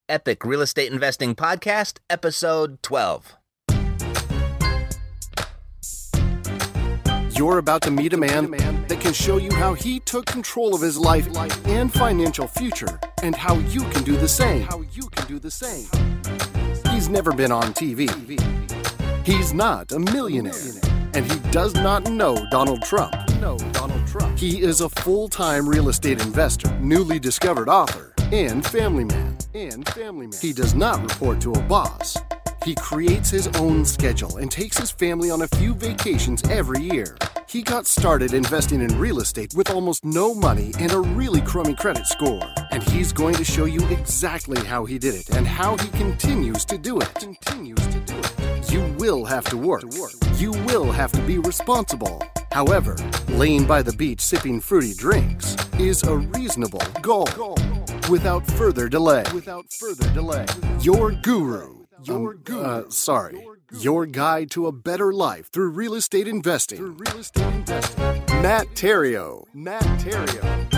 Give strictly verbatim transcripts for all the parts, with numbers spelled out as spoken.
Epic Real Estate Investing Podcast, Episode twelve. You're about to meet a man that can show you how he took control of his life and financial future, and how you can do the same. How you can do the same. He's never been on T V. He's not a millionaire, and he does not know Donald Trump. No, Donald Trump. He is a full-time real estate investor, newly discovered author, and family man. And family man. He does not report to a boss. He creates his own schedule and takes his family on a few vacations every year. He got started investing in real estate with almost no money and a really crummy credit score. And he's going to show you exactly how he did it and how he continues to do it. Continues to do it. You will have to work. You will have to be responsible. However, laying by the beach sipping fruity drinks is a reasonable goal. Without further delay. Without further delay. Your guru. Your um, guru. Uh, sorry. Your guide to a better life through real estate investing. Through real estate investing. Matt Theriault. Matt Theriault.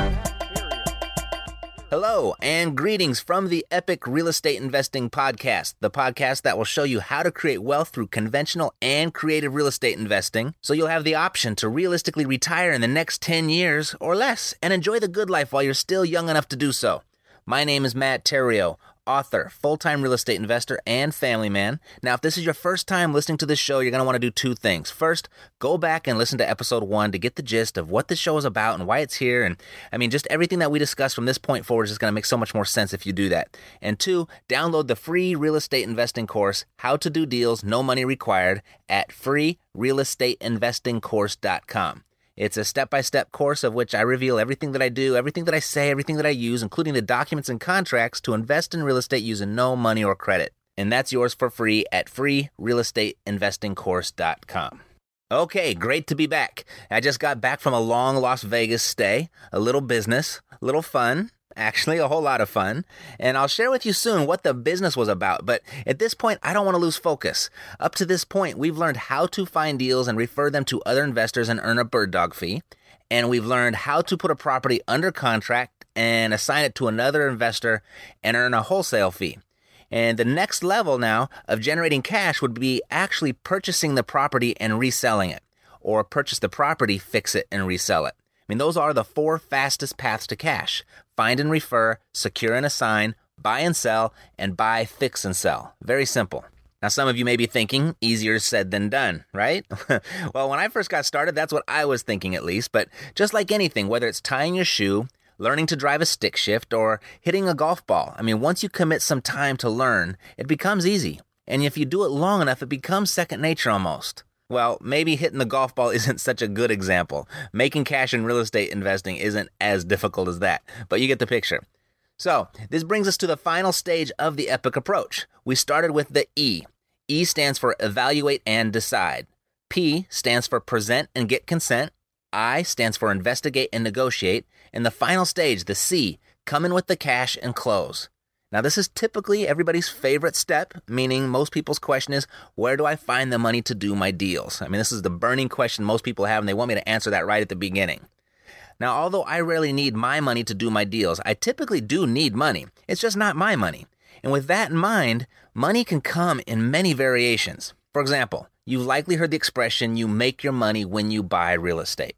Hello, and greetings from the Epic Real Estate Investing Podcast, the podcast that will show you how to create wealth through conventional and creative real estate investing, so you'll have the option to realistically retire in the next ten years or less and enjoy the good life while you're still young enough to do so. My name is Matt Theriault, author, full-time real estate investor, and family man. Now, if this is your first time listening to this show, you're going to want to do two things. First, go back and listen to episode one to get the gist of what this show is about and why it's here. And I mean, just everything that we discuss from this point forward is just going to make so much more sense if you do that. And two, download the free real estate investing course, How to Do Deals, No Money Required, at free real estate investing course dot com. It's a step-by-step course of which I reveal everything that I do, everything that I say, everything that I use, including the documents and contracts to invest in real estate using no money or credit. And that's yours for free at free real estate investing course dot com. Okay, great to be back. I just got back from a long Las Vegas stay, a little business, a little fun. Actually, a whole lot of fun. And I'll share with you soon what the business was about. But at this point, I don't want to lose focus. Up to this point, we've learned how to find deals and refer them to other investors and earn a bird dog fee. And we've learned how to put a property under contract and assign it to another investor and earn a wholesale fee. And the next level now of generating cash would be actually purchasing the property and reselling it. Or purchase the property, fix it, and resell it. I mean, those are the four fastest paths to cash. Find and refer, secure and assign, buy and sell, and buy, fix, and sell. Very simple. Now, some of you may be thinking, easier said than done, right? Well, when I first got started, that's what I was thinking at least. But just like anything, whether it's tying your shoe, learning to drive a stick shift, or hitting a golf ball, I mean, once you commit some time to learn, it becomes easy. And if you do it long enough, it becomes second nature almost. Well, maybe hitting the golf ball isn't such a good example. Making cash in real estate investing isn't as difficult as that, but you get the picture. So, this brings us to the final stage of the EPIC approach. We started with the E. E stands for evaluate and decide. P stands for present and get consent. I stands for investigate and negotiate. And the final stage, the C, come in with the cash and close. Now, this is typically everybody's favorite step, meaning most people's question is, where do I find the money to do my deals? I mean, this is the burning question most people have, and they want me to answer that right at the beginning. Now, although I rarely need my money to do my deals, I typically do need money. It's just not my money. And with that in mind, money can come in many variations. For example, you've likely heard the expression, you make your money when you buy real estate.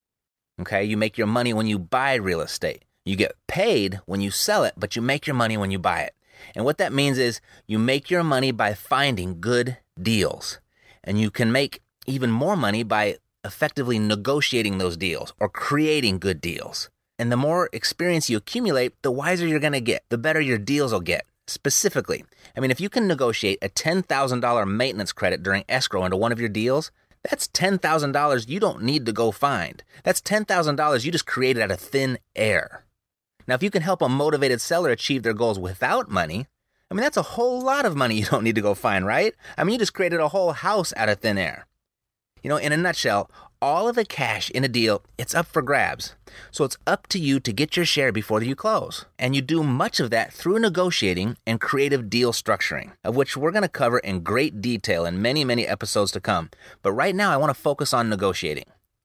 Okay, you make your money when you buy real estate. You get paid when you sell it, but you make your money when you buy it. And what that means is you make your money by finding good deals. And you can make even more money by effectively negotiating those deals or creating good deals. And the more experience you accumulate, the wiser you're going to get, the better your deals will get. Specifically, I mean, if you can negotiate a ten thousand dollars maintenance credit during escrow into one of your deals, that's ten thousand dollars you don't need to go find. That's ten thousand dollars you just created out of thin air. Now, if you can help a motivated seller achieve their goals without money, I mean, that's a whole lot of money you don't need to go find, right? I mean, you just created a whole house out of thin air. You know, in a nutshell, all of the cash in a deal, it's up for grabs. So it's up to you to get your share before you close. And you do much of that through negotiating and creative deal structuring, of which we're going to cover in great detail in many, many episodes to come. But right now, I want to focus on negotiating.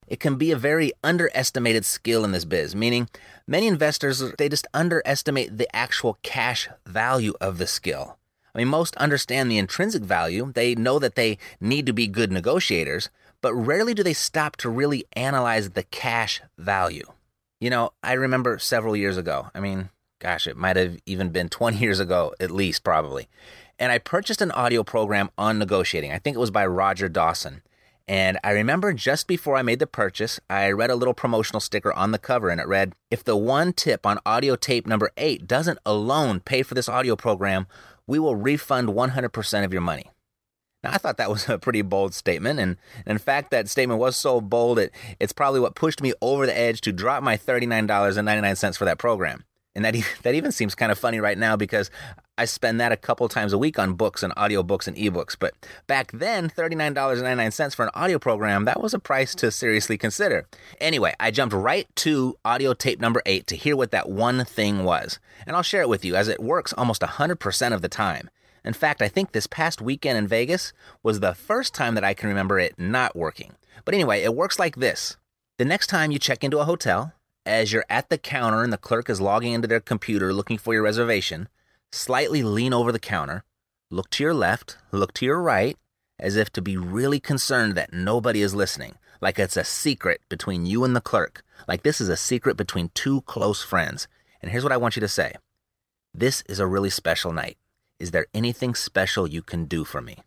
It can be a very underestimated skill in this biz, meaning many investors, they just underestimate the actual cash value of the skill. I mean, most understand the intrinsic value. They know that they need to be good negotiators, but rarely do they stop to really analyze the cash value. You know, I remember several years ago, I mean, gosh, it might have even been twenty years ago, at least probably. And I purchased an audio program on negotiating. I think it was by Roger Dawson. And I remember just before I made the purchase, I read a little promotional sticker on the cover, and it read, "If the one tip on audio tape number eight doesn't alone pay for this audio program, we will refund one hundred percent of your money." Now, I thought that was a pretty bold statement, and in fact, that statement was so bold, it, it's probably what pushed me over the edge to drop my thirty-nine dollars and ninety-nine cents for that program. And that, that even seems kind of funny right now because I spend that a couple times a week on books and audiobooks and ebooks. But back then, thirty-nine dollars and ninety-nine cents for an audio program, that was a price to seriously consider. Anyway, I jumped right to audio tape number eight to hear what that one thing was. And I'll share it with you as it works almost one hundred percent of the time. In fact, I think this past weekend in Vegas was the first time that I can remember it not working. But anyway, it works like this. The next time you check into a hotel, as you're at the counter and the clerk is logging into their computer looking for your reservation, slightly lean over the counter, look to your left, look to your right, as if to be really concerned that nobody is listening, like it's a secret between you and the clerk, like this is a secret between two close friends. And here's what I want you to say. This is a really special night. Is there anything special you can do for me?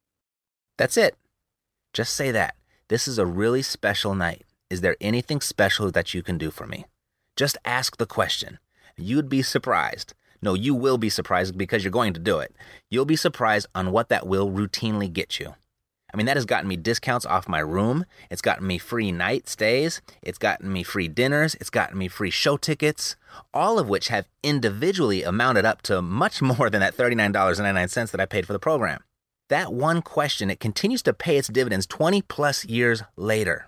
That's it. Just say that. This is a really special night. Is there anything special that you can do for me? Just ask the question. You'd be surprised. No, you will be surprised because you're going to do it. You'll be surprised on what that will routinely get you. I mean, that has gotten me discounts off my room. It's gotten me free night stays. It's gotten me free dinners. It's gotten me free show tickets, all of which have individually amounted up to much more than that thirty-nine dollars and ninety-nine cents that I paid for the program. That one question, it continues to pay its dividends twenty plus years later.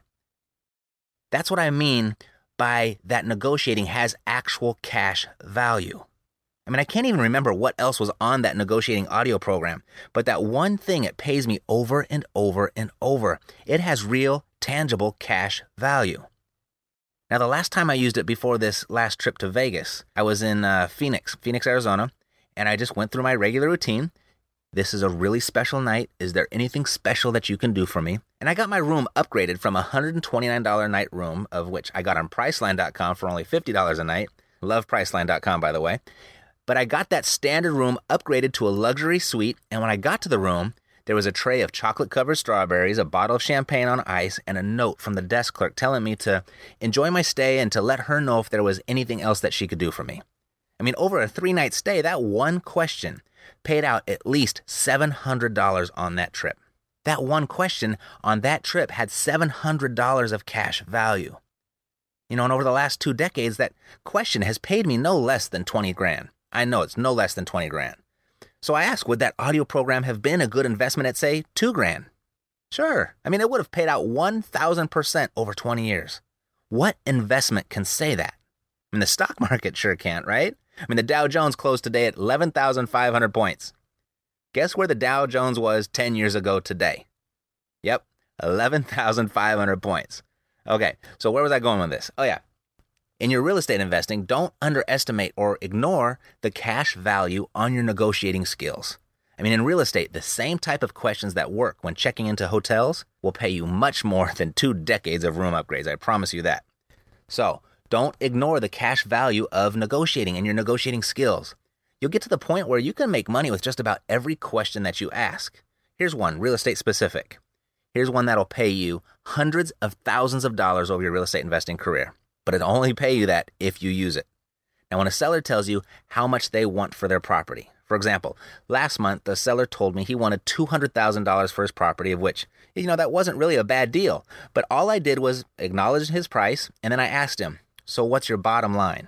That's what I mean by that negotiating has actual cash value. I mean, I can't even remember what else was on that negotiating audio program, but that one thing, it pays me over and over and over. It has real, tangible cash value. Now, the last time I used it before this last trip to Vegas, I was in uh, Phoenix, Phoenix, Arizona, and I just went through my regular routine. This is a really special night. Is there anything special that you can do for me? And I got my room upgraded from a one hundred twenty-nine dollars a night room, of which I got on Priceline dot com for only fifty dollars a night. Love Priceline dot com, by the way. But I got that standard room upgraded to a luxury suite, and when I got to the room, there was a tray of chocolate-covered strawberries, a bottle of champagne on ice, and a note from the desk clerk telling me to enjoy my stay and to let her know if there was anything else that she could do for me. I mean, over a three-night stay, that one question paid out at least seven hundred dollars on that trip. That one question on that trip had seven hundred dollars of cash value. You know, and over the last two decades, that question has paid me no less than twenty grand. I know it's no less than twenty grand. So I asked, would that audio program have been a good investment at, say, two grand? Sure. I mean, it would have paid out one thousand percent over twenty years. What investment can say that? I mean, the stock market sure can't, right? I mean, the Dow Jones closed today at eleven thousand five hundred points. Guess where the Dow Jones was ten years ago today? Yep, eleven thousand five hundred points. Okay, so where was I going with this? Oh, yeah. In your real estate investing, don't underestimate or ignore the cash value on your negotiating skills. I mean, in real estate, the same type of questions that work when checking into hotels will pay you much more than two decades of room upgrades. I promise you that. So, don't ignore the cash value of negotiating and your negotiating skills. You'll get to the point where you can make money with just about every question that you ask. Here's one, real estate specific. Here's one that'll pay you hundreds of thousands of dollars over your real estate investing career. But it'll only pay you that if you use it. Now, when a seller tells you how much they want for their property, for example, last month, the seller told me he wanted two hundred thousand dollars for his property, of which, you know, that wasn't really a bad deal. But all I did was acknowledge his price, and then I asked him, so what's your bottom line?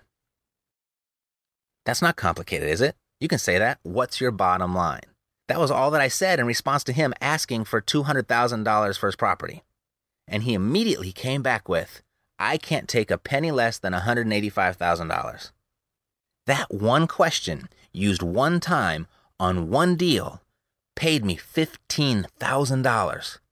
That's not complicated, is it? You can say that. What's your bottom line? That was all that I said in response to him asking for two hundred thousand dollars for his property. And he immediately came back with, I can't take a penny less than one hundred eighty-five thousand dollars. That one question, used one time on one deal, paid me fifteen thousand dollars.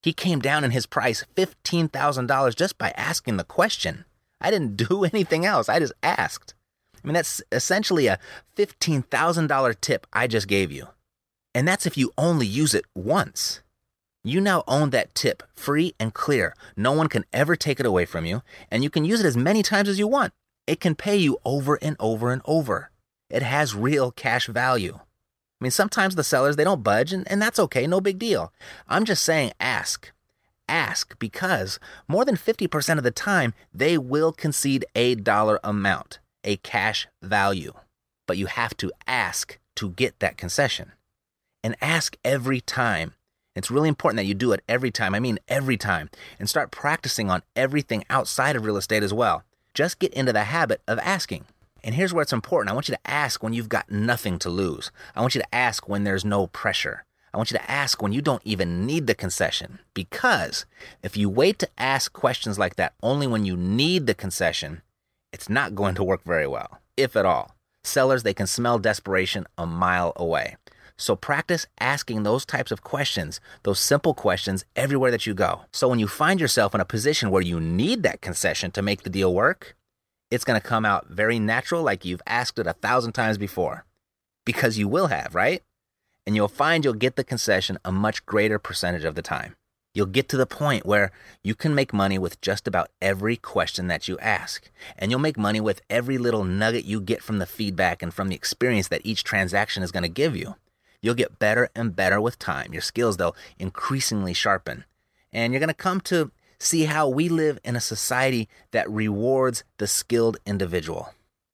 He came down in his price fifteen thousand dollars just by asking the question. I didn't do anything else. I just asked. I mean, that's essentially a fifteen thousand dollars tip I just gave you. And that's if you only use it once. You now own that tip free and clear. No one can ever take it away from you, and you can use it as many times as you want. It can pay you over and over and over. It has real cash value. I mean, sometimes the sellers, they don't budge, and, and that's okay, no big deal. I'm just saying ask. Ask because more than fifty percent of the time, they will concede a dollar amount, a cash value. But you have to ask to get that concession. And ask every time. It's really important that you do it every time. I mean, every time. And start practicing on everything outside of real estate as well. Just get into the habit of asking. And here's where it's important. I want you to ask when you've got nothing to lose. I want you to ask when there's no pressure. I want you to ask when you don't even need the concession. Because if you wait to ask questions like that only when you need the concession, it's not going to work very well, if at all. Sellers, they can smell desperation a mile away. So practice asking those types of questions, those simple questions everywhere that you go. So when you find yourself in a position where you need that concession to make the deal work, it's going to come out very natural, like you've asked it a thousand times before. Because you will have, right? And you'll find you'll get the concession a much greater percentage of the time. You'll get to the point where you can make money with just about every question that you ask. And you'll make money with every little nugget you get from the feedback and from the experience that each transaction is going to give you. You'll get better and better with time. Your skills, they'll increasingly sharpen. And you're going to come to see how we live in a society that rewards the skilled individual.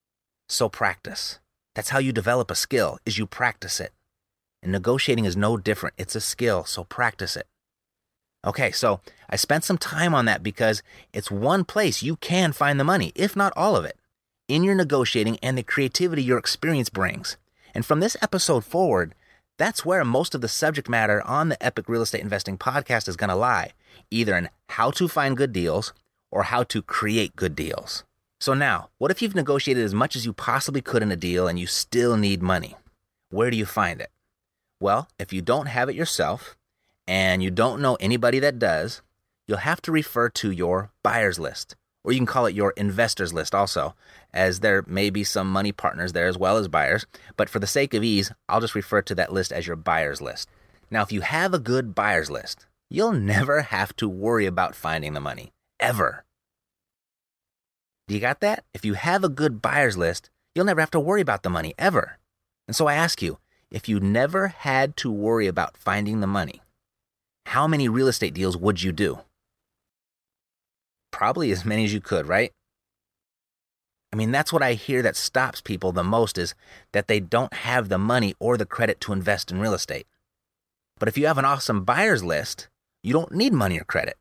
So practice. That's how you develop a skill, is you practice it. And negotiating is no different. It's a skill, so practice it. Okay, so I spent some time on that because it's one place you can find the money, if not all of it, in your negotiating and the creativity your experience brings. And from this episode forward, that's where most of the subject matter on the Epic Real Estate Investing Podcast is going to lie, either in how to find good deals or how to create good deals. So now, what if you've negotiated as much as you possibly could in a deal and you still need money? Where do you find it? Well, if you don't have it yourself and you don't know anybody that does, you'll have to refer to your buyer's list, or you can call it your investor's list also, as there may be some money partners there as well as buyers. But for the sake of ease, I'll just refer to that list as your buyer's list. Now, if you have a good buyer's list, you'll never have to worry about finding the money, ever. Do you got that? If you have a good buyer's list, you'll never have to worry about the money, ever. And so I ask you, if you never had to worry about finding the money, how many real estate deals would you do? Probably as many as you could, right? I mean, that's what I hear that stops people the most, is that they don't have the money or the credit to invest in real estate. But if you have an awesome buyer's list, you don't need money or credit.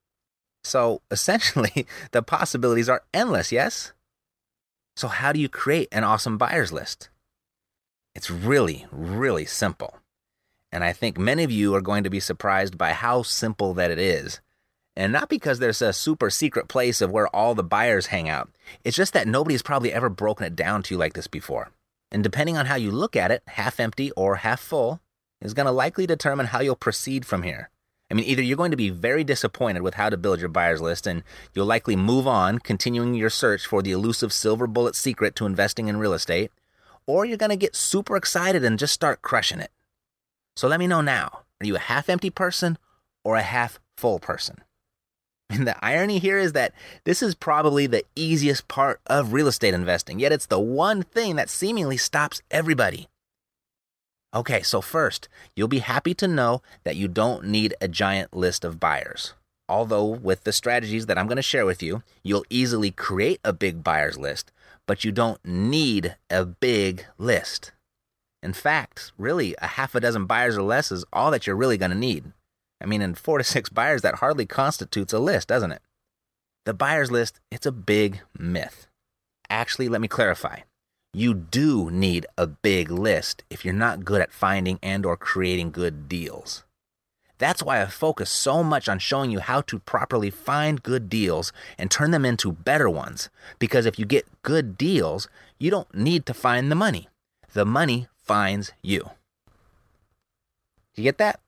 So essentially, the possibilities are endless, yes? So how do you create an awesome buyer's list? It's really, really simple. And I think many of you are going to be surprised by how simple that it is. And not because there's a super secret place of where all the buyers hang out. It's just that nobody's probably ever broken it down to you like this before. And depending on how you look at it, half empty or half full, is going to likely determine how you'll proceed from here. I mean, either you're going to be very disappointed with how to build your buyer's list, and you'll likely move on, continuing your search for the elusive silver bullet secret to investing in real estate, or you're going to get super excited and just start crushing it. So let me know now, are you a half-empty person or a half-full person? And the irony here is that this is probably the easiest part of real estate investing, yet it's the one thing that seemingly stops everybody. Okay, so first, you'll be happy to know that you don't need a giant list of buyers. Although with the strategies that I'm going to share with you, you'll easily create a big buyer's list, but you don't need a big list. In fact, really, a half a dozen buyers or less is all that you're really going to need. I mean, in four to six buyers, that hardly constitutes a list, doesn't it? The buyer's list, it's a big myth. Actually, let me clarify. You do need a big list if you're not good at finding and or creating good deals. That's why I focus so much on showing you how to properly find good deals and turn them into better ones. Because if you get good deals, you don't need to find the money. The money finds you. Do you get that?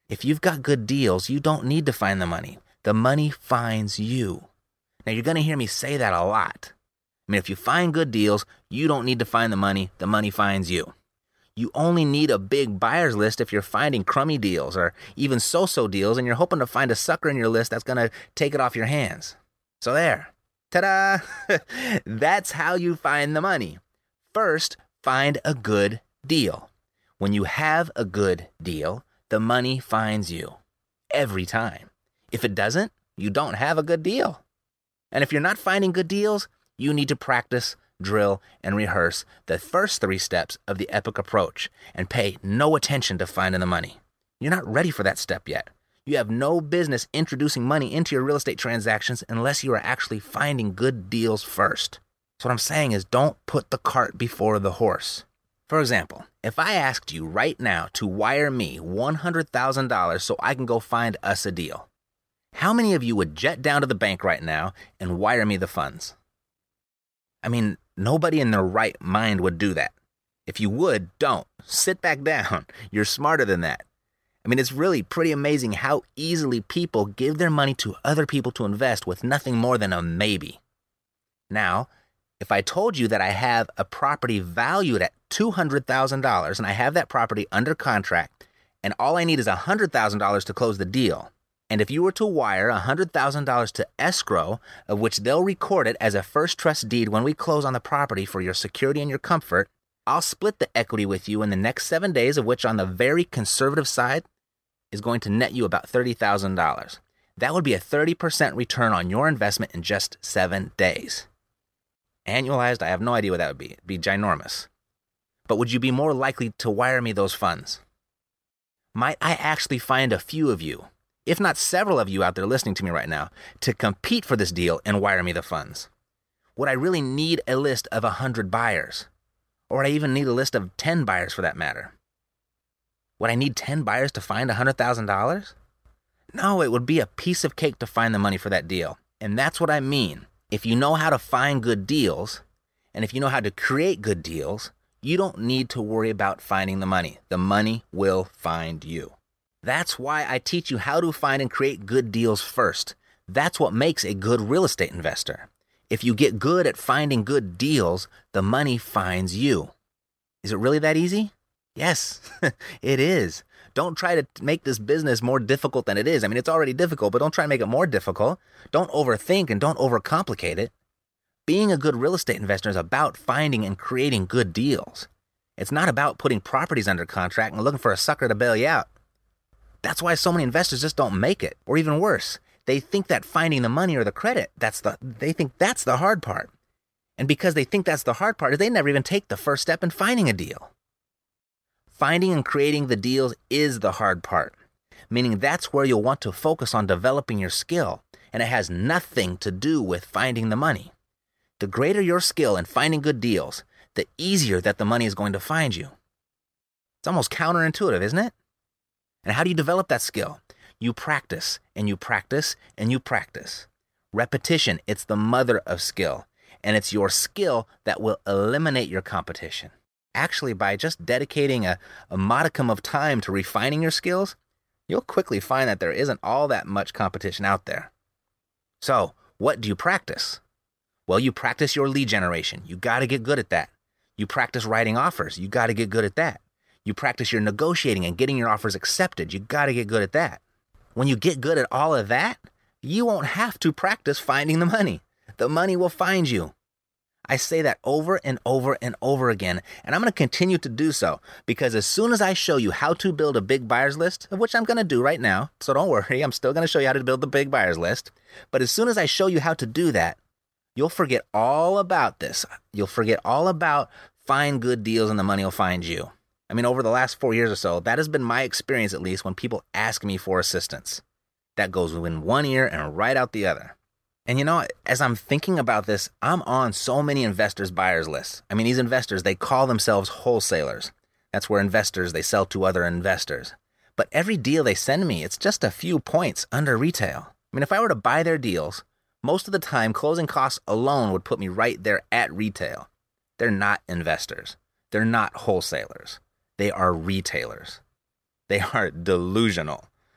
If you've got good deals, you don't need to find the money. The money finds you. Now, you're going to hear me say that a lot. I mean, if you find good deals, you don't need to find the money. The money finds you. You only need a big buyer's list if you're finding crummy deals or even so-so deals and you're hoping to find a sucker in your list that's going to take it off your hands. So there. Ta-da! That's how you find the money. First, find a good deal. When you have a good deal, the money finds you. Every time. If it doesn't, you don't have a good deal. And if you're not finding good deals, you need to practice, drill, and rehearse the first three steps of the EPIC approach and pay no attention to finding the money. You're not ready for that step yet. You have no business introducing money into your real estate transactions unless you are actually finding good deals first. So what I'm saying is don't put the cart before the horse. For example, if I asked you right now to wire me one hundred thousand dollars so I can go find us a deal, how many of you would jet down to the bank right now and wire me the funds? I mean, nobody in their right mind would do that. If you would, don't. Sit back down. You're smarter than that. I mean, it's really pretty amazing how easily people give their money to other people to invest with nothing more than a maybe. Now, if I told you that I have a property valued at two hundred thousand dollars and I have that property under contract and all I need is one hundred thousand dollars to close the deal, and if you were to wire one hundred thousand dollars to escrow, of which they'll record it as a first trust deed when we close on the property for your security and your comfort, I'll split the equity with you in the next seven days, of which on the very conservative side is going to net you about thirty thousand dollars. That would be a thirty percent return on your investment in just seven days. Annualized, I have no idea what that would be. It'd be ginormous. But would you be more likely to wire me those funds? Might I actually find a few of you, if not several of you out there listening to me right now, to compete for this deal and wire me the funds? Would I really need a list of one hundred buyers? Or would I even need a list of ten buyers for that matter? Would I need ten buyers to find one hundred thousand dollars? No, it would be a piece of cake to find the money for that deal. And that's what I mean. If you know how to find good deals, and if you know how to create good deals, you don't need to worry about finding the money. The money will find you. That's why I teach you how to find and create good deals first. That's what makes a good real estate investor. If you get good at finding good deals, the money finds you. Is it really that easy? Yes, it is. Don't try to make this business more difficult than it is. I mean, it's already difficult, but don't try to make it more difficult. Don't overthink and don't overcomplicate it. Being a good real estate investor is about finding and creating good deals. It's not about putting properties under contract and looking for a sucker to bail you out. That's why so many investors just don't make it, or even worse. They think that finding the money or the credit, that's the they think that's the hard part. And because they think that's the hard part, they never even take the first step in finding a deal. Finding and creating the deals is the hard part, meaning that's where you'll want to focus on developing your skill, and it has nothing to do with finding the money. The greater your skill in finding good deals, the easier that the money is going to find you. It's almost counterintuitive, isn't it? And how do you develop that skill? You practice, and you practice, and you practice. Repetition, it's the mother of skill, and it's your skill that will eliminate your competition. Actually, by just dedicating a, a modicum of time to refining your skills, you'll quickly find that there isn't all that much competition out there. So, what do you practice? Well, you practice your lead generation. You got to get good at that. You practice writing offers. You got to get good at that. You practice your negotiating and getting your offers accepted. You got to get good at that. When you get good at all of that, you won't have to practice finding the money. The money will find you. I say that over and over and over again, and I'm going to continue to do so, because as soon as I show you how to build a big buyers list, of which I'm going to do right now, so don't worry, I'm still going to show you how to build the big buyers list, but as soon as I show you how to do that, you'll forget all about this. You'll forget all about find good deals and the money will find you. I mean, over the last four years or so, that has been my experience, at least, when people ask me for assistance. That goes in one ear and right out the other. And you know, as I'm thinking about this, I'm on so many investors' buyers lists. I mean, these investors, they call themselves wholesalers. That's where investors, they sell to other investors. But every deal they send me, it's just a few points under retail. I mean, if I were to buy their deals, most of the time, closing costs alone would put me right there at retail. They're not investors. They're not wholesalers. They are retailers. They are delusional.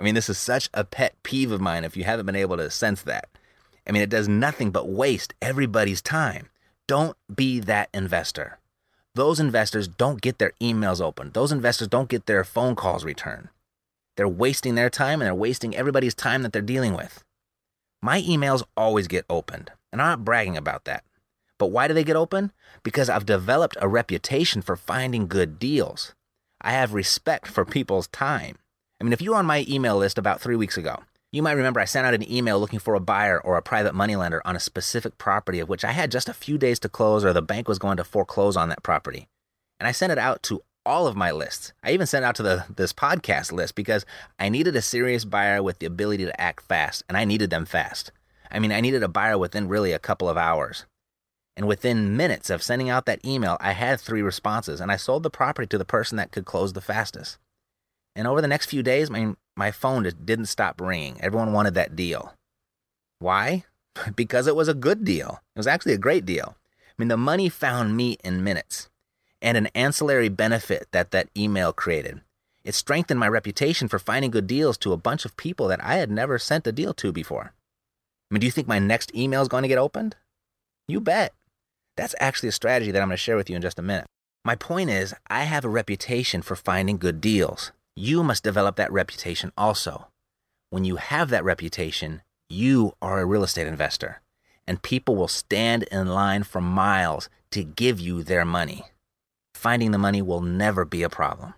I mean, this is such a pet peeve of mine if you haven't been able to sense that. I mean, it does nothing but waste everybody's time. Don't be that investor. Those investors don't get their emails opened. Those investors don't get their phone calls returned. They're wasting their time and they're wasting everybody's time that they're dealing with. My emails always get opened, and I'm not bragging about that. But why do they get open? Because I've developed a reputation for finding good deals. I have respect for people's time. I mean, if you were on my email list about three weeks ago, you might remember I sent out an email looking for a buyer or a private moneylender on a specific property of which I had just a few days to close or the bank was going to foreclose on that property. And I sent it out to all of my lists. I even sent it out to the this podcast list because I needed a serious buyer with the ability to act fast, and I needed them fast. I mean, I needed a buyer within really a couple of hours. And within minutes of sending out that email, I had three responses, and I sold the property to the person that could close the fastest. And over the next few days, my, my phone just didn't stop ringing. Everyone wanted that deal. Why? Because it was a good deal. It was actually a great deal. I mean, the money found me in minutes. And an ancillary benefit that that email created. It strengthened my reputation for finding good deals to a bunch of people that I had never sent a deal to before. I mean, do you think my next email is going to get opened? You bet. That's actually a strategy that I'm going to share with you in just a minute. My point is, I have a reputation for finding good deals. You must develop that reputation also. When you have that reputation, you are a real estate investor, and people will stand in line for miles to give you their money. Finding the money will never be a problem.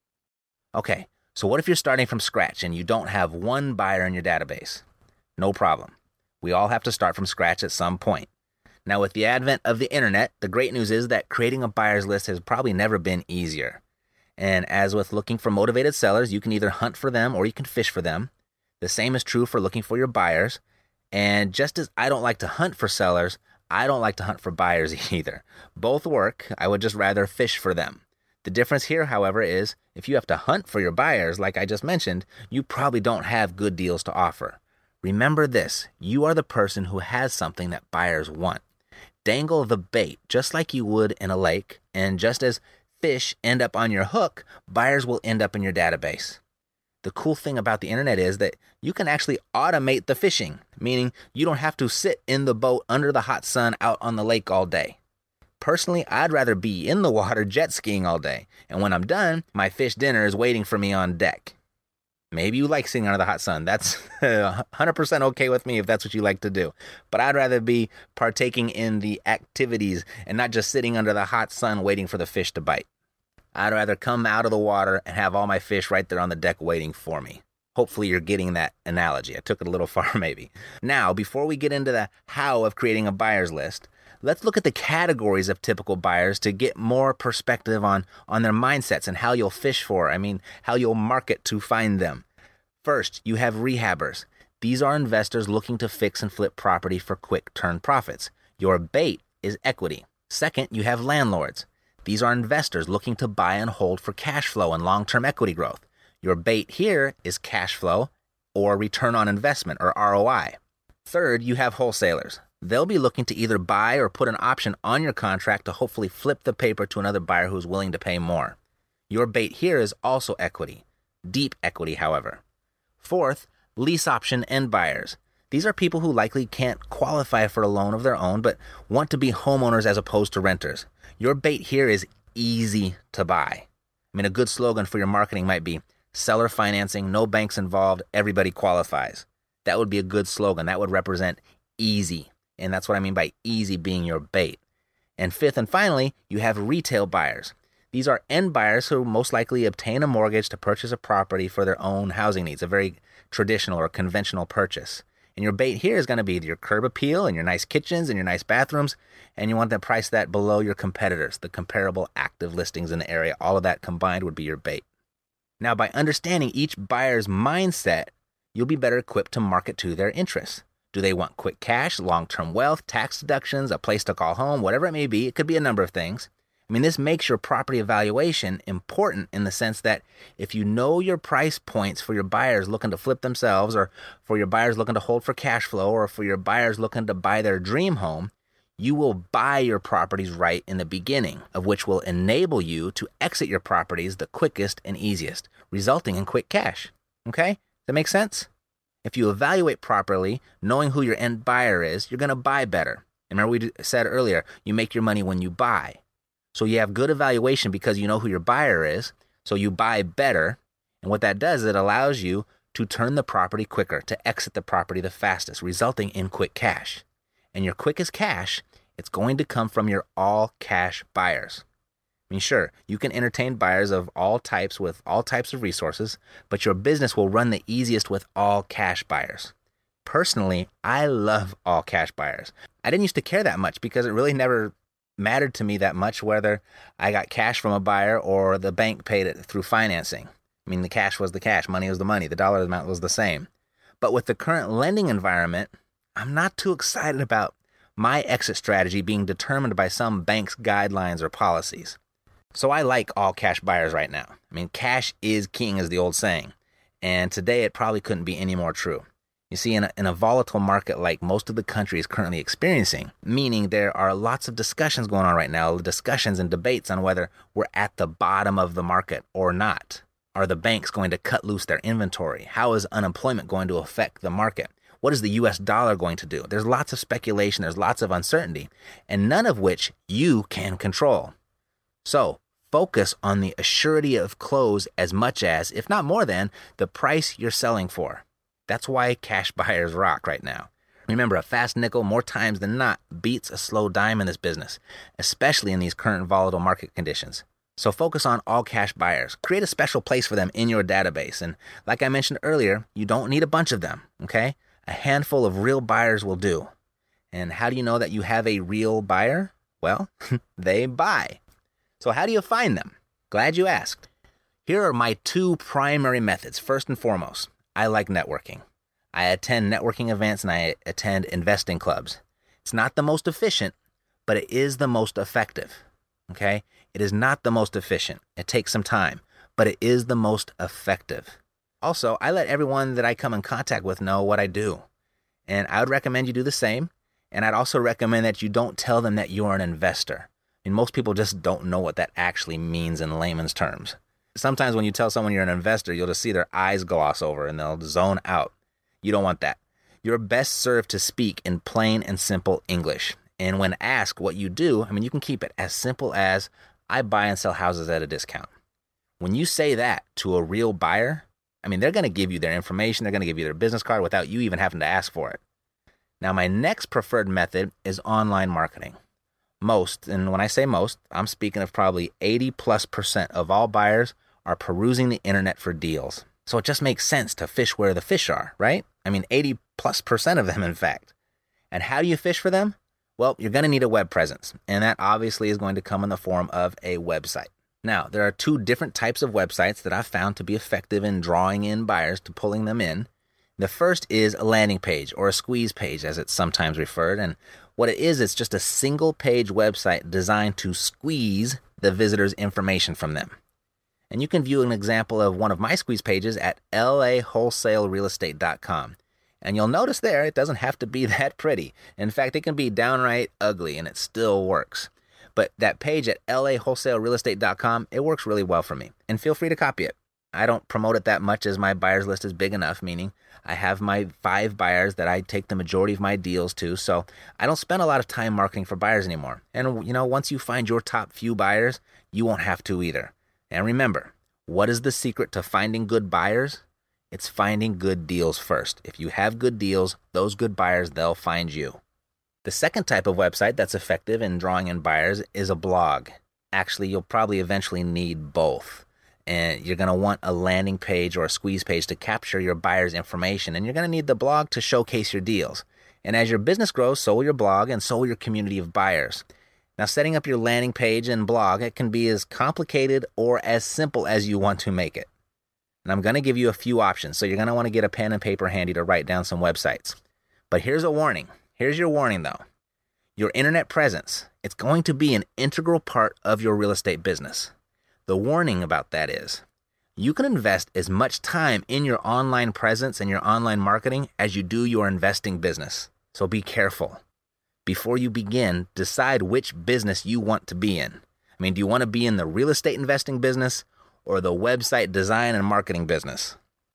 Okay, so what if you're starting from scratch and you don't have one buyer in your database? No problem. We all have to start from scratch at some point. Now, with the advent of the internet, the great news is that creating a buyer's list has probably never been easier. And as with looking for motivated sellers, you can either hunt for them or you can fish for them. The same is true for looking for your buyers. And just as I don't like to hunt for sellers, I don't like to hunt for buyers either. Both work. I would just rather fish for them. The difference here, however, is if you have to hunt for your buyers, like I just mentioned, you probably don't have good deals to offer. Remember this, you are the person who has something that buyers want. Dangle the bait just like you would in a lake, and just as fish end up on your hook, buyers will end up in your database. The cool thing about the internet is that you can actually automate the fishing, meaning you don't have to sit in the boat under the hot sun out on the lake all day. Personally, I'd rather be in the water jet skiing all day, and when I'm done, my fish dinner is waiting for me on deck. Maybe you like sitting under the hot sun. That's one hundred percent okay with me if that's what you like to do. But I'd rather be partaking in the activities and not just sitting under the hot sun waiting for the fish to bite. I'd rather come out of the water and have all my fish right there on the deck waiting for me. Hopefully you're getting that analogy. I took it a little far maybe. Now, before we get into the how of creating a buyer's list, let's look at the categories of typical buyers to get more perspective on, on their mindsets and how you'll fish for, I mean, how you'll market to find them. First, you have rehabbers. These are investors looking to fix and flip property for quick turn profits. Your bait is equity. Second, you have landlords. These are investors looking to buy and hold for cash flow and long-term equity growth. Your bait here is cash flow or return on investment or R O I. Third, you have wholesalers. They'll be looking to either buy or put an option on your contract to hopefully flip the paper to another buyer who's willing to pay more. Your bait here is also equity. Deep equity, however. Fourth, lease option end buyers. These are people who likely can't qualify for a loan of their own but want to be homeowners as opposed to renters. Your bait here is easy to buy. I mean, a good slogan for your marketing might be seller financing, no banks involved, everybody qualifies. That would be a good slogan. That would represent easy. And that's what I mean by easy being your bait. And fifth and finally, you have retail buyers. These are end buyers who most likely obtain a mortgage to purchase a property for their own housing needs, a very traditional or conventional purchase. And your bait here is going to be your curb appeal and your nice kitchens and your nice bathrooms, and you want to price that below your competitors, the comparable active listings in the area. All of that combined would be your bait. Now, by understanding each buyer's mindset, you'll be better equipped to market to their interests. Do they want quick cash, long-term wealth, tax deductions, a place to call home, whatever it may be? It could be a number of things. I mean, this makes your property evaluation important in the sense that if you know your price points for your buyers looking to flip themselves, or for your buyers looking to hold for cash flow, or for your buyers looking to buy their dream home, you will buy your properties right in the beginning, of which will enable you to exit your properties the quickest and easiest, resulting in quick cash. Okay? That make sense? If you evaluate properly, knowing who your end buyer is, you're going to buy better. Remember we said earlier, you make your money when you buy. So you have good evaluation because you know who your buyer is, so you buy better. And what that does is it allows you to turn the property quicker, to exit the property the fastest, resulting in quick cash. And your quickest cash, it's going to come from your all-cash buyers. I mean, sure, you can entertain buyers of all types with all types of resources, but your business will run the easiest with all-cash buyers. Personally, I love all-cash buyers. I didn't used to care that much because it really never mattered to me that much whether I got cash from a buyer or the bank paid it through financing. I mean, the cash was the cash, money was the money, the dollar amount was the same. But with the current lending environment, I'm not too excited about my exit strategy being determined by some bank's guidelines or policies. So I like all cash buyers right now. I mean, cash is king is the old saying. And today it probably couldn't be any more true. You see, in a, in a volatile market like most of the country is currently experiencing, meaning there are lots of discussions going on right now, discussions and debates on whether we're at the bottom of the market or not. Are the banks going to cut loose their inventory? How is unemployment going to affect the market? What is the U S dollar going to do? There's lots of speculation, there's lots of uncertainty, and none of which you can control. So focus on the assurity of close as much as, if not more than, the price you're selling for. That's why cash buyers rock right now. Remember, a fast nickel more times than not beats a slow dime in this business, especially in these current volatile market conditions. So focus on all cash buyers. Create a special place for them in your database. And like I mentioned earlier, you don't need a bunch of them, okay? A handful of real buyers will do. And how do you know that you have a real buyer? Well, they buy. So how do you find them? Glad you asked. Here are my two primary methods. First and foremost, I like networking. I attend networking events and I attend investing clubs. It's not the most efficient, but it is the most effective. Okay? It is not the most efficient. It takes some time, but it is the most effective. Also, I let everyone that I come in contact with know what I do. And I would recommend you do the same. And I'd also recommend that you don't tell them that you're an investor. I mean, most people just don't know what that actually means in layman's terms. Sometimes when you tell someone you're an investor, you'll just see their eyes gloss over and they'll zone out. You don't want that. You're best served to speak in plain and simple English. And when asked what you do, I mean, you can keep it as simple as, I buy and sell houses at a discount. When you say that to a real buyer, I mean, they're going to give you their information. They're going to give you their business card without you even having to ask for it. Now, my next preferred method is online marketing. Most, and when I say most, I'm speaking of probably eighty plus percent of all buyers are perusing the internet for deals. So it just makes sense to fish where the fish are, right? I mean, eighty plus percent of them, in fact. And how do you fish for them? Well, you're going to need a web presence, and that obviously is going to come in the form of a website. Now, there are two different types of websites that I've found to be effective in drawing in buyers to pulling them in. The first is a landing page, or a squeeze page as it's sometimes referred, and what it is, it's just a single page website designed to squeeze the visitor's information from them. And you can view an example of one of my squeeze pages at L A wholesale real estate dot com. And you'll notice there, it doesn't have to be that pretty. In fact, it can be downright ugly and it still works. But that page at L A wholesale real estate dot com, it works really well for me. And feel free to copy it. I don't promote it that much as my buyers list is big enough, meaning I have my five buyers that I take the majority of my deals to, so I don't spend a lot of time marketing for buyers anymore. And, you know, once you find your top few buyers, you won't have to either. And remember, what is the secret to finding good buyers? It's finding good deals first. If you have good deals, those good buyers, they'll find you. The second type of website that's effective in drawing in buyers is a blog. Actually, you'll probably eventually need both. And you're going to want a landing page or a squeeze page to capture your buyer's information. And you're going to need the blog to showcase your deals. And as your business grows, so will your blog and so will your community of buyers. Now, setting up your landing page and blog, it can be as complicated or as simple as you want to make it. And I'm going to give you a few options. So you're going to want to get a pen and paper handy to write down some websites. But here's a warning. Here's your warning, though. Your internet presence, it's going to be an integral part of your real estate business. The warning about that is, you can invest as much time in your online presence and your online marketing as you do your investing business. So be careful. Before you begin, decide which business you want to be in. I mean, do you want to be in the real estate investing business or the website design and marketing business?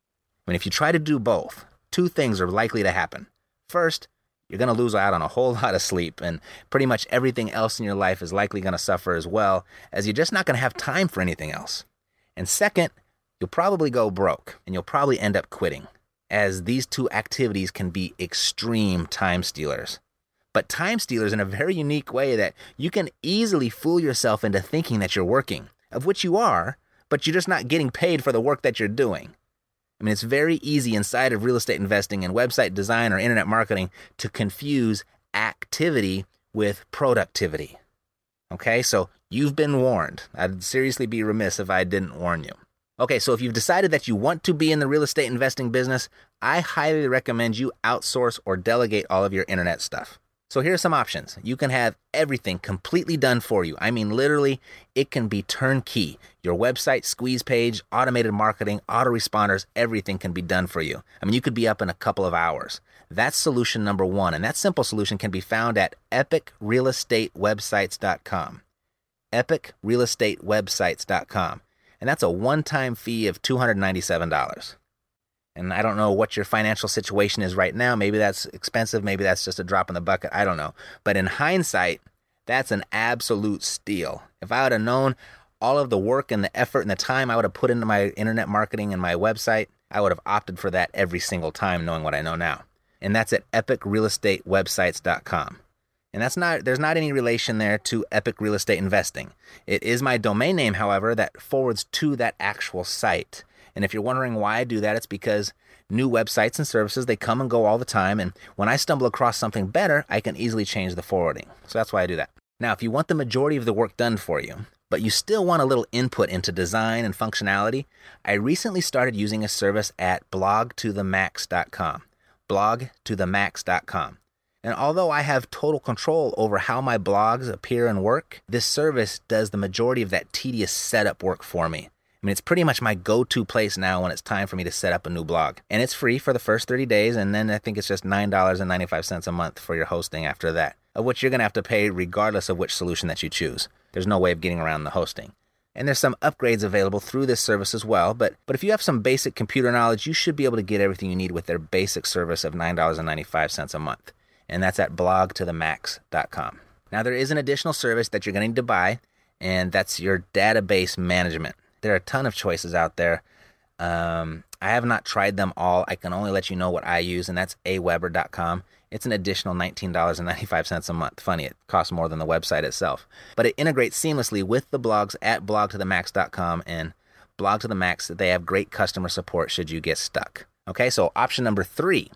I mean, if you try to do both, two things are likely to happen. First, you're going to lose out on a whole lot of sleep, and pretty much everything else in your life is likely going to suffer as well, as you're just not going to have time for anything else. And second, you'll probably go broke, and you'll probably end up quitting, as these two activities can be extreme time stealers. But time stealers in a very unique way that you can easily fool yourself into thinking that you're working, of which you are, but you're just not getting paid for the work that you're doing. I mean, it's very easy inside of real estate investing and website design or internet marketing to confuse activity with productivity. Okay, so you've been warned. I'd seriously be remiss if I didn't warn you. Okay, so if you've decided that you want to be in the real estate investing business, I highly recommend you outsource or delegate all of your internet stuff. So here are some options. You can have everything completely done for you. I mean, literally, it can be turnkey. Your website, squeeze page, automated marketing, autoresponders, everything can be done for you. I mean, you could be up in a couple of hours. That's solution number one, and that simple solution can be found at epic real estate websites dot com. epic real estate websites dot com. And that's a one-time fee of two hundred ninety-seven dollars. And I don't know what your financial situation is right now. Maybe that's expensive. Maybe that's just a drop in the bucket. I don't know. But in hindsight, that's an absolute steal. If I would have known all of the work and the effort and the time I would have put into my internet marketing and my website, I would have opted for that every single time, knowing what I know now. And that's at epic real estate websites dot com. And that's not, there's not any relation there to Epic Real Estate Investing. It is my domain name, however, that forwards to that actual site. And if you're wondering why I do that, it's because new websites and services, they come and go all the time. And when I stumble across something better, I can easily change the forwarding. So that's why I do that. Now, if you want the majority of the work done for you, but you still want a little input into design and functionality, I recently started using a service at blog to the max dot com. blog to the max dot com. And although I have total control over how my blogs appear and work, this service does the majority of that tedious setup work for me. I mean, it's pretty much my go-to place now when it's time for me to set up a new blog. And it's free for the first thirty days, and then I think it's just nine dollars and ninety-five cents a month for your hosting after that, of which you're going to have to pay regardless of which solution that you choose. There's no way of getting around the hosting. And there's some upgrades available through this service as well, but but if you have some basic computer knowledge, you should be able to get everything you need with their basic service of nine dollars and ninety-five cents a month. And that's at blog to the max dot com. Now, there is an additional service that you're going to need to buy, and that's your database management. There are a ton of choices out there. Um, I have not tried them all. I can only let you know what I use, and that's a weber dot com. It's an additional nineteen dollars and ninety-five cents a month. Funny, it costs more than the website itself. But it integrates seamlessly with the blogs at blog to the max dot com and Blog to the Max. They have great customer support should you get stuck. Okay, so option number three.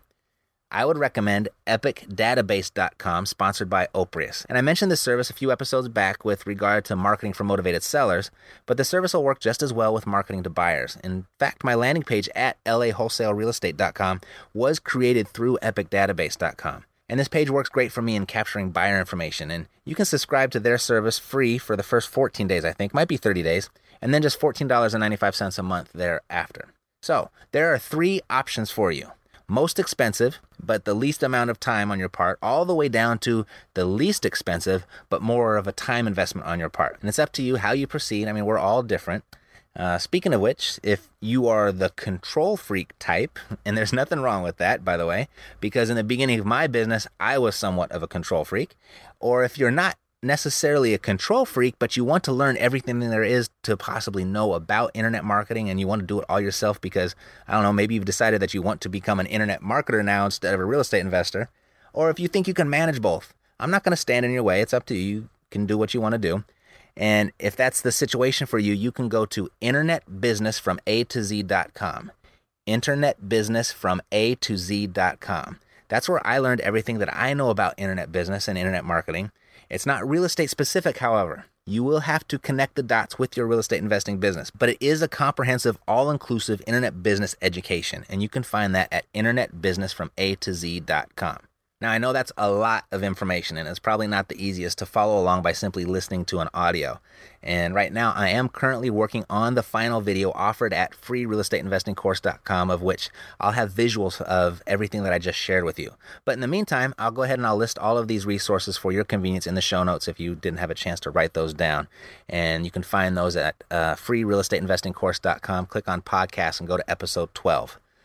I would recommend epic database dot com, sponsored by Oprius. And I mentioned this service a few episodes back with regard to marketing for motivated sellers, but the service will work just as well with marketing to buyers. In fact, my landing page at l a wholesale real estate dot com was created through epic database dot com. And this page works great for me in capturing buyer information. And you can subscribe to their service free for the first fourteen days, I think. Might be thirty days. And then just fourteen dollars and ninety-five cents a month thereafter. So there are three options for you. Most expensive, but the least amount of time on your part, all the way down to the least expensive, but more of a time investment on your part. And it's up to you how you proceed. I mean, we're all different. Uh, speaking of which, if you are the control freak type, and there's nothing wrong with that, by the way, because in the beginning of my business, I was somewhat of a control freak, or if you're not necessarily a control freak, but you want to learn everything there is to possibly know about internet marketing, and you want to do it all yourself because, I don't know, maybe you've decided that you want to become an internet marketer now instead of a real estate investor, or if you think you can manage both. I'm not going to stand in your way. It's up to you. You can do what you want to do. And if that's the situation for you, you can go to internet business from a to z dot com. internet business from a to z dot com. That's where I learned everything that I know about internet business and internet marketing. It's not real estate specific, however. You will have to connect the dots with your real estate investing business, but it is a comprehensive, all-inclusive internet business education, and you can find that at internet business from a to z dot com. Now, I know that's a lot of information, and it's probably not the easiest to follow along by simply listening to an audio. And right now, I am currently working on the final video offered at free real estate investing course dot com, of which I'll have visuals of everything that I just shared with you. But in the meantime, I'll go ahead and I'll list all of these resources for your convenience in the show notes if you didn't have a chance to write those down. And you can find those at uh, free real estate investing course dot com. Click on podcasts and go to episode twelve.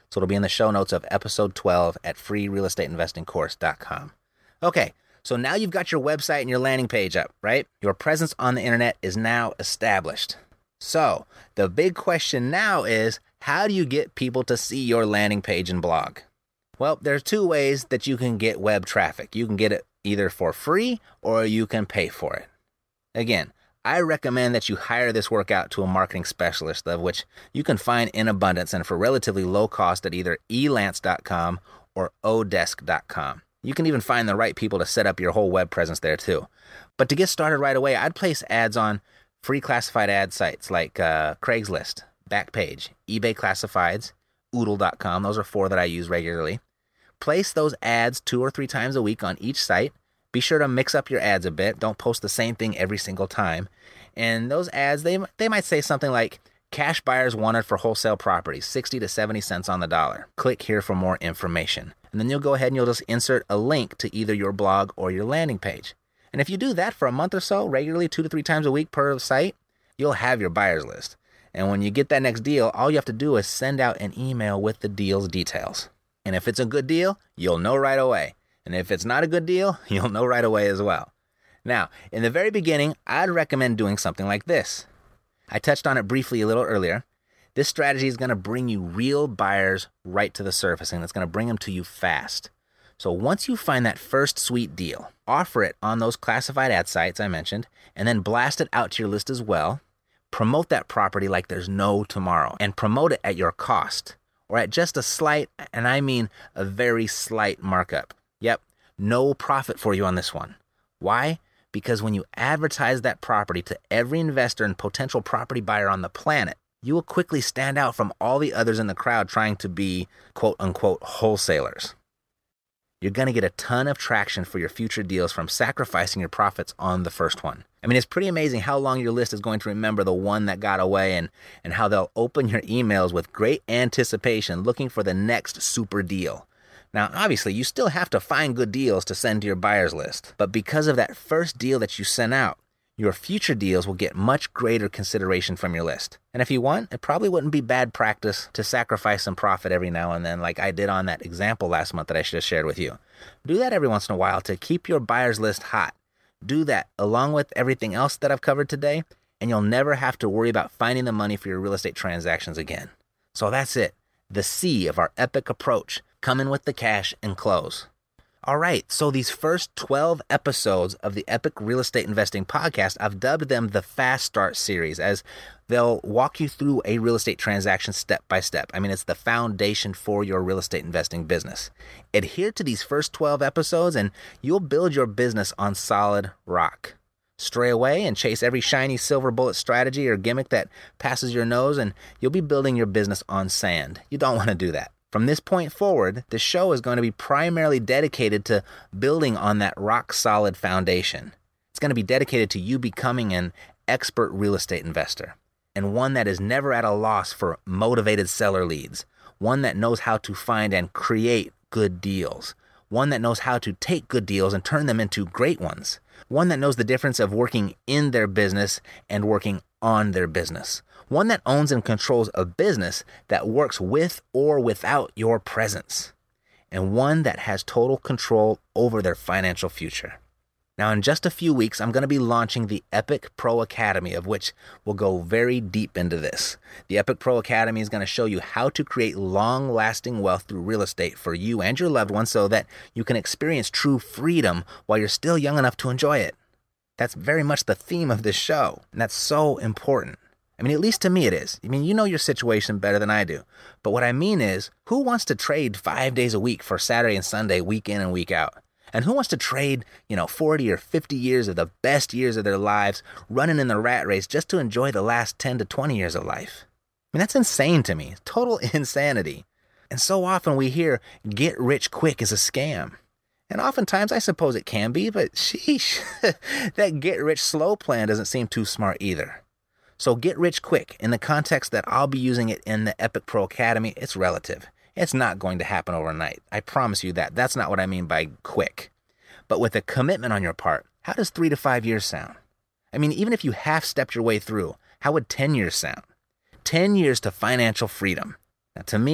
So it'll be in the show notes of episode twelve at free real estate investing course dot com. Okay, so now you've got your website and your landing page up, right? Your presence on the internet is now established. So the big question now is, how do you get people to see your landing page and blog? Well, there's two ways that you can get web traffic. You can get it either for free or you can pay for it. Again, I recommend that you hire this work out to a marketing specialist, of which you can find in abundance and for relatively low cost at either e lance dot com or odesk dot com. You can even find the right people to set up your whole web presence there too. But to get started right away, I'd place ads on free classified ad sites like uh, Craigslist, Backpage, eBay Classifieds, oodle dot com. Those are four that I use regularly. Place those ads two or three times a week on each site. Be sure to mix up your ads a bit. Don't post the same thing every single time. And those ads, they they might say something like, cash buyers wanted for wholesale properties, sixty to seventy cents on the dollar. Click here for more information. And then you'll go ahead and you'll just insert a link to either your blog or your landing page. And if you do that for a month or so, regularly two to three times a week per site, you'll have your buyers list. And when you get that next deal, all you have to do is send out an email with the deal's details. And if it's a good deal, you'll know right away. And if it's not a good deal, you'll know right away as well. Now, in the very beginning, I'd recommend doing something like this. I touched on it briefly a little earlier. This strategy is going to bring you real buyers right to the surface, and it's going to bring them to you fast. So once you find that first sweet deal, offer it on those classified ad sites I mentioned, and then blast it out to your list as well. Promote that property like there's no tomorrow, and promote it at your cost, or at just a slight, and I mean a very slight markup. Yep, no profit for you on this one. Why? Because when you advertise that property to every investor and potential property buyer on the planet, you will quickly stand out from all the others in the crowd trying to be quote-unquote wholesalers. You're going to get a ton of traction for your future deals from sacrificing your profits on the first one. I mean, it's pretty amazing how long your list is going to remember the one that got away, and, and how they'll open your emails with great anticipation looking for the next super deal. Now, obviously, you still have to find good deals to send to your buyers list, but because of that first deal that you sent out, your future deals will get much greater consideration from your list. And if you want, it probably wouldn't be bad practice to sacrifice some profit every now and then, like I did on that example last month that I just shared with you. Do that every once in a while to keep your buyers list hot. Do that along with everything else that I've covered today, and you'll never have to worry about finding the money for your real estate transactions again. So that's it. The C of our epic approach. Come in with the cash and close. All right, so these first twelve episodes of the Epic Real Estate Investing Podcast, I've dubbed them the Fast Start series, as they'll walk you through a real estate transaction step by step. I mean, it's the foundation for your real estate investing business. Adhere to these first twelve episodes and you'll build your business on solid rock. Stray away and chase every shiny silver bullet strategy or gimmick that passes your nose, and you'll be building your business on sand. You don't want to do that. From this point forward, the show is going to be primarily dedicated to building on that rock-solid foundation. It's going to be dedicated to you becoming an expert real estate investor, and one that is never at a loss for motivated seller leads, one that knows how to find and create good deals, one that knows how to take good deals and turn them into great ones, one that knows the difference of working in their business and working on their business. One that owns and controls a business that works with or without your presence, and one that has total control over their financial future. Now, in just a few weeks, I'm going to be launching the Epic Pro Academy, of which we'll go very deep into this. The Epic Pro Academy is going to show you how to create long-lasting wealth through real estate for you and your loved ones so that you can experience true freedom while you're still young enough to enjoy it. That's very much the theme of this show, and that's so important. I mean, at least to me it is. I mean, you know your situation better than I do. But what I mean is, who wants to trade five days a week for Saturday and Sunday, week in and week out? And who wants to trade, you know, forty or fifty years of the best years of their lives running in the rat race just to enjoy the last ten to twenty years of life? I mean, that's insane to me. Total insanity. And so often we hear get rich quick is a scam. And oftentimes I suppose it can be, but sheesh, that get rich slow plan doesn't seem too smart either. So get rich quick, in the context that I'll be using it in the Epic Pro Academy, it's relative. It's not going to happen overnight. I promise you that. That's not what I mean by quick. But with a commitment on your part, how does three to five years sound? I mean, even if you half-stepped your way through, how would ten years sound? ten years to financial freedom. Now, to me,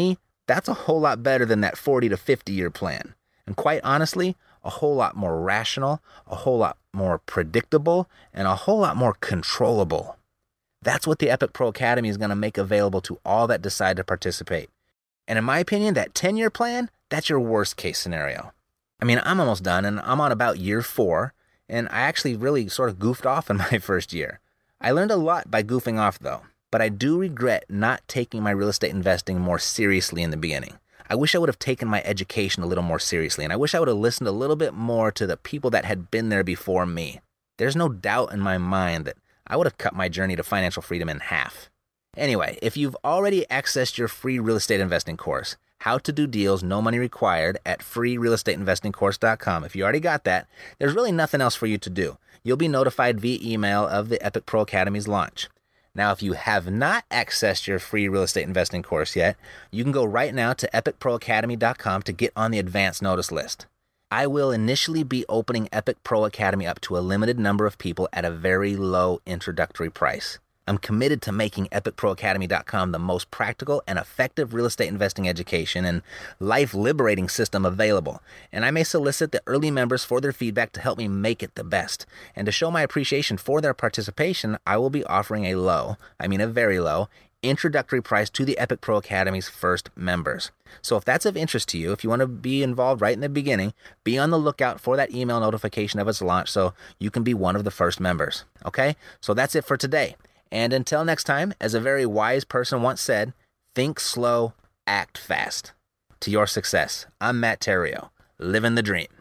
That's a whole lot better than that forty to fifty year plan. And quite honestly, a whole lot more rational, a whole lot more predictable, and a whole lot more controllable. That's what the Epic Pro Academy is going to make available to all that decide to participate. And in my opinion, that ten year plan, that's your worst case scenario. I mean, I'm almost done and I'm on about year four, and I actually really sort of goofed off in my first year. I learned a lot by goofing off though, but I do regret not taking my real estate investing more seriously in the beginning. I wish I would have taken my education a little more seriously, and I wish I would have listened a little bit more to the people that had been there before me. There's no doubt in my mind that I would have cut my journey to financial freedom in half. Anyway, if you've already accessed your free real estate investing course, How to Do Deals, No Money Required, at free real estate investing course dot com, if you already got that, there's really nothing else for you to do. You'll be notified via email of the Epic Pro Academy's launch. Now, if you have not accessed your free real estate investing course yet, you can go right now to epic pro academy dot com to get on the advance notice list. I will initially be opening Epic Pro Academy up to a limited number of people at a very low introductory price. I'm committed to making epic pro academy dot com the most practical and effective real estate investing education and life-liberating system available, and I may solicit the early members for their feedback to help me make it the best. And to show my appreciation for their participation, I will be offering a low, I mean a very low, introductory price to the Epic Pro Academy's first members. So if that's of interest to you, if you want to be involved right in the beginning, be on the lookout for that email notification of its launch so you can be one of the first members. Okay? So that's it for today. And until next time, as a very wise person once said, think slow, act fast. To your success, I'm Matt Theriault, living the dream.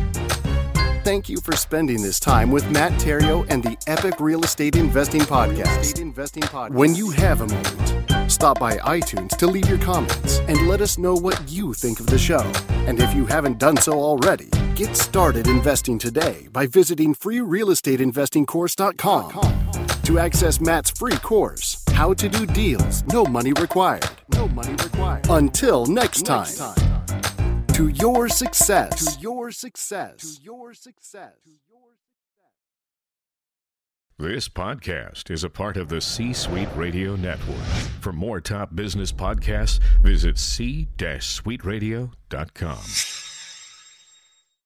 Thank you for spending this time with Matt Theriault and the Epic Real Estate Investing Podcast. When you have a moment, stop by iTunes to leave your comments and let us know what you think of the show. And if you haven't done so already, get started investing today by visiting free real estate investing course dot com. To access Matt's free course, How to Do Deals, No Money Required. No money required. Until next time. Next time. To your success. To your success. To your success. This podcast is a part of the C-Suite Radio Network. For more top business podcasts, visit c suite radio dot com.